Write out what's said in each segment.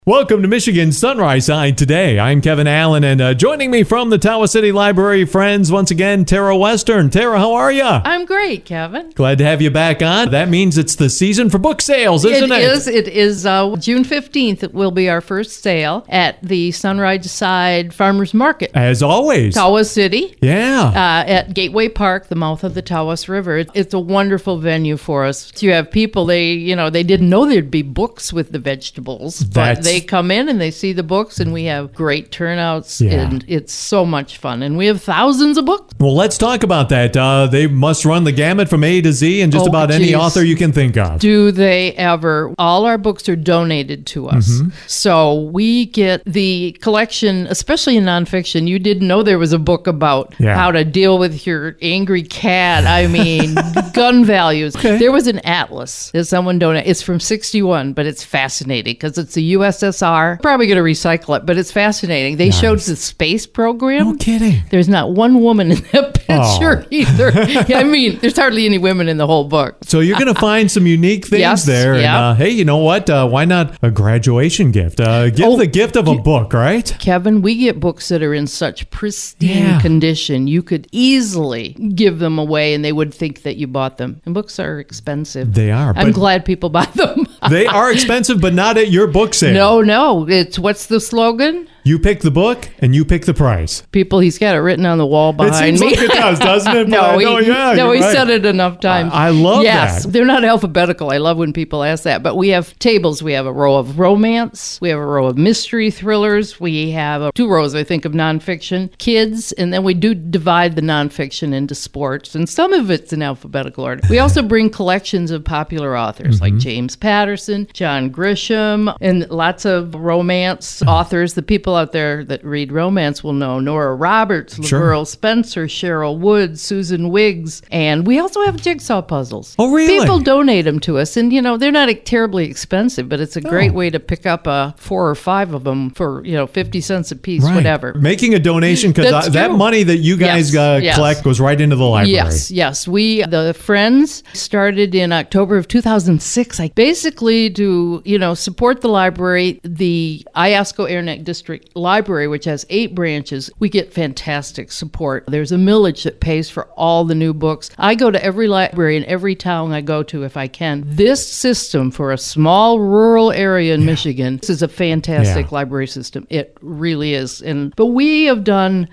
Welcome to Michigan Sunrise Side today. I'm Kevin Allen, and joining me from the Tawas City Library Friends once again, Tara Western. Tara, how are you? I'm great, Kevin. Glad to have you back on. That means it's the season for book sales, isn't it? It is. June 15th it will be our first sale at the Sunrise Side Farmers Market. As always. Tawas City. Yeah. At Gateway Park, the mouth of the Tawas River. It's a wonderful venue for us. You have people, they didn't know there'd be books with the vegetables, but they come in and they see the books, and we have great turnouts, and it's so much fun. And we have thousands of books. Well, let's talk about that. They must run the gamut from A to Z and just about any author you can think of. Do they ever? All our books are donated to us. Mm-hmm. So we get the collection, especially in nonfiction. You didn't know there was a book about how to deal with your angry cat. I mean, gun values. Okay. There was an atlas that someone donated. It's from 1961, but it's fascinating because it's the USSR. Probably going to recycle it, but it's fascinating. They showed the space program. No kidding. There's not one woman in that picture either. I mean, there's hardly any women in the whole book. So you're going to find some unique things there. Yep. And hey, you know what? Why not a graduation gift? Give the gift of a book, right? Kevin, we get books that are in such pristine condition. You could easily give them away and they would think that you bought them. And books are expensive. They are. I'm glad people buy them. They are expensive, but not at your book sale. No. It's, what's the slogan? You pick the book and you pick the price. People, he's got it written on the wall behind me. It seems like it does, doesn't it? No, he said it enough times. I love that. Yes, they're not alphabetical. I love when people ask that. But we have tables. We have a row of romance. We have a row of mystery thrillers. We have two rows, I think, of nonfiction, kids, and then we do divide the nonfiction into sports. And some of it's in alphabetical order. We also bring collections of popular authors like James Patterson, John Grisham, and lots of romance authors. The people out there that read romance will know Nora Roberts, Laurel Spencer, Cheryl Woods, Susan Wiggs, and we also have jigsaw puzzles. Oh, really? People donate them to us, and they're not terribly expensive, but it's a great way to pick up 4 or 5 of them for 50 cents a piece, whatever. Making a donation, because that money that you guys collect goes right into the library. Yes. We, the Friends, started in October of 2006. Basically to support the library, the Iosco Airneck District Library, which has 8 branches, we get fantastic support. There's a millage that pays for all the new books. I go to every library in every town I go to if I can. This system for a small rural area in Michigan, this is a fantastic library system. It really is. But we have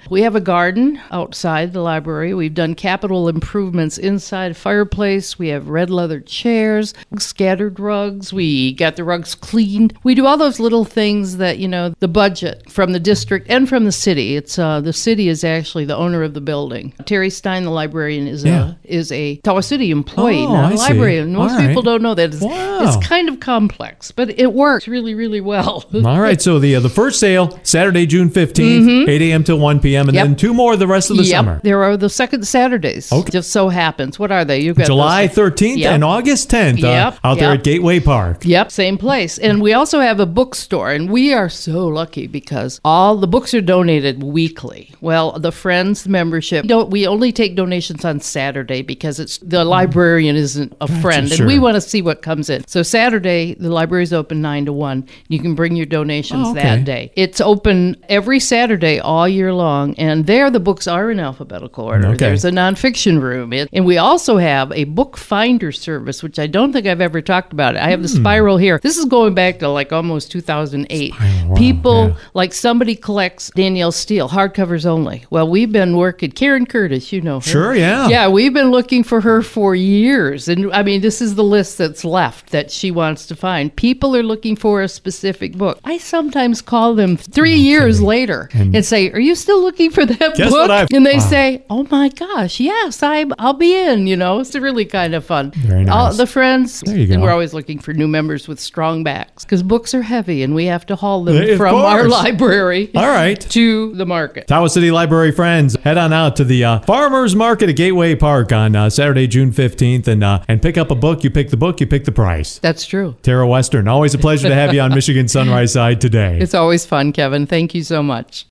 a garden outside the library. We've done capital improvements inside a fireplace. We have red leather chairs, scattered rugs. We got the rugs cleaned. We do all those little things that, the budget from the district and from the city. It's the city is actually the owner of the building. Terry Stein, the librarian, is a Tawas City employee, not a librarian. Most people don't know that. It's kind of complex, but it works really, really well. All right. So the first sale, Saturday, June 15th, 8 a.m. till 1 p.m., and then 2 more the rest of the summer. There are the second Saturdays. Okay. Just so happens. What are they? You've got July 13th and August 10th out there at Gateway Park. Yep, same place. And we also have a bookstore, and we are so lucky because all the books are donated weekly. Well, the Friends membership, we only take donations on Saturday because the librarian isn't a friend, and we want to see what comes in. So Saturday, the library's open 9 to 1. You can bring your donations that day. It's open every Saturday all year long, and there the books are in alphabetical order. There's a nonfiction room, and we also have a book finder service, which I don't think I've ever talked about. I have the spiral here. This is going back to almost 2008. People, somebody collects Danielle Steele, hardcovers only. Well, we've been working, Karen Curtis, you know her. Sure, yeah. Yeah, we've been looking for her for years. And I mean, this is the list that's left that she wants to find. People are looking for a specific book. I sometimes call them 3 years later and say, are you still looking for that book? And they say, oh my gosh, yes, I'll be in, It's really kind of fun. Very nice. All the Friends, there you go. And we're always looking for new members with strong backs because books are heavy and we have to haul them from our library to the market. Tawas City Library Friends, head on out to the Farmers Market at Gateway Park on Saturday, June 15th, and pick up a book. You pick the book, you pick the price. That's true. Tara Western, always a pleasure to have you on Michigan Sunrise Side today. It's always fun, Kevin. Thank you so much.